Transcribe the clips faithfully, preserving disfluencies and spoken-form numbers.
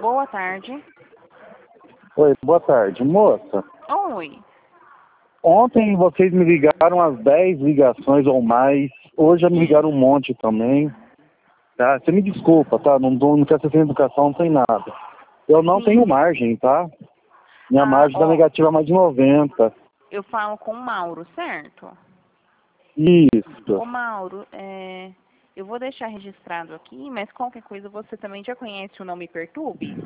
Boa tarde. Oi, boa tarde. Moça, Oi. ontem vocês me ligaram às dez ligações ou mais. Hoje já me ligaram um monte também. Tá? Você me desculpa, tá? Não, não, não quero ser sem educação, não tem nada. Eu não Sim. tenho margem, tá? Minha Ah, margem da ó, negativa é mais de noventa. eu falo com o Mauro, certo? Isso. Ô Mauro, é, eu vou deixar registrado aqui, mas qualquer coisa você também já conhece o Não Me Perturbe?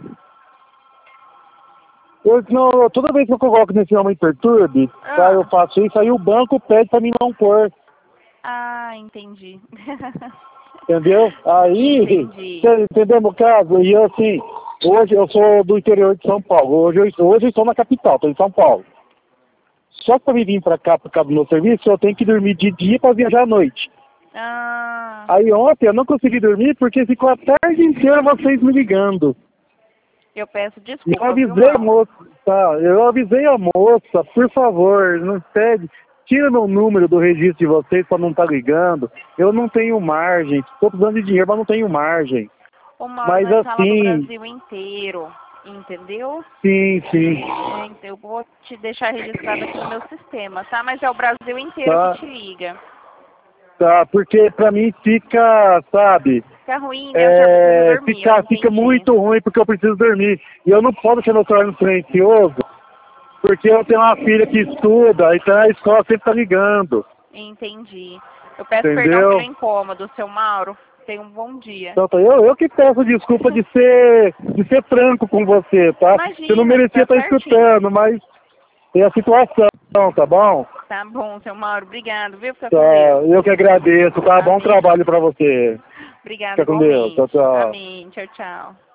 Eu, não, toda vez que eu coloco nesse nome Perturbe, tá, Ah. eu faço isso, aí o banco pede pra mim não pôr. Ah, entendi. Entendeu? Aí, Entendi. você entendeu meu caso? E eu assim, hoje eu sou do interior de São Paulo. Hoje eu, hoje eu estou na capital, estou em São Paulo. Só que para me vir para cá, por causa do meu serviço, eu tenho que dormir de dia para viajar à noite. Ah, Aí ontem eu não consegui dormir porque ficou a tarde inteira vocês me ligando. eu peço E eu desculpa, viu, avisei a Mauro? moça, tá? Eu avisei a moça, por favor, não pede, tira meu número do registro de vocês para não estar ligando. Eu não tenho margem, estou precisando de dinheiro, mas não tenho margem. Ô Mauro, Mas nós fala do assim, Brasil inteiro, entendeu? sim, sim, É, então eu vou te deixar registrado aqui no meu sistema, tá? Mas é o Brasil inteiro que tá, te liga. tá, porque pra mim fica, sabe, Fica ruim, né? Eu já preciso é, dormir, eu fica, fica entendi. muito ruim porque eu preciso dormir. E eu não posso deixar meu celular no silencioso, porque eu tenho uma filha que estuda, então a escola sempre tá ligando, Entendi. Eu peço perdão pelo entendeu? incômodo, seu Mauro. Tenha um bom dia. Então, tá, eu, eu que peço desculpa de ser, de ser franco com você, tá? Você não Imagina, merecia tá estar certinho. escutando, mas é a situação, tá bom? Tá bom, seu Mauro. Obrigado, viu? Fica Tá, com Deus. eu que agradeço, tá? Bom Amém. trabalho pra você. Obrigado Fica com Deus, tchau, igualmente. tchau. Amém. Tchau, tchau.